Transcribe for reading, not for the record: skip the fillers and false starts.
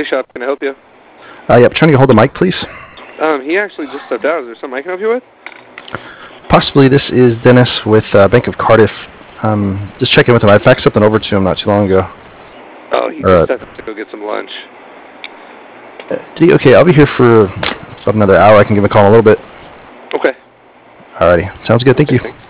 Body shop, can I help you? Yep, trying to get hold of Mike, please. He actually just stepped out. Is there something I can help you with? Possibly. This is Dennis with Bank of Cardiff. Just checking with him. I faxed something over to him not too long ago. Oh, he just stepped out to go get some lunch. Okay, I'll be here for about another hour. I can give him a call in a little bit. Okay. Alrighty. Sounds good. Thank you. Thanks.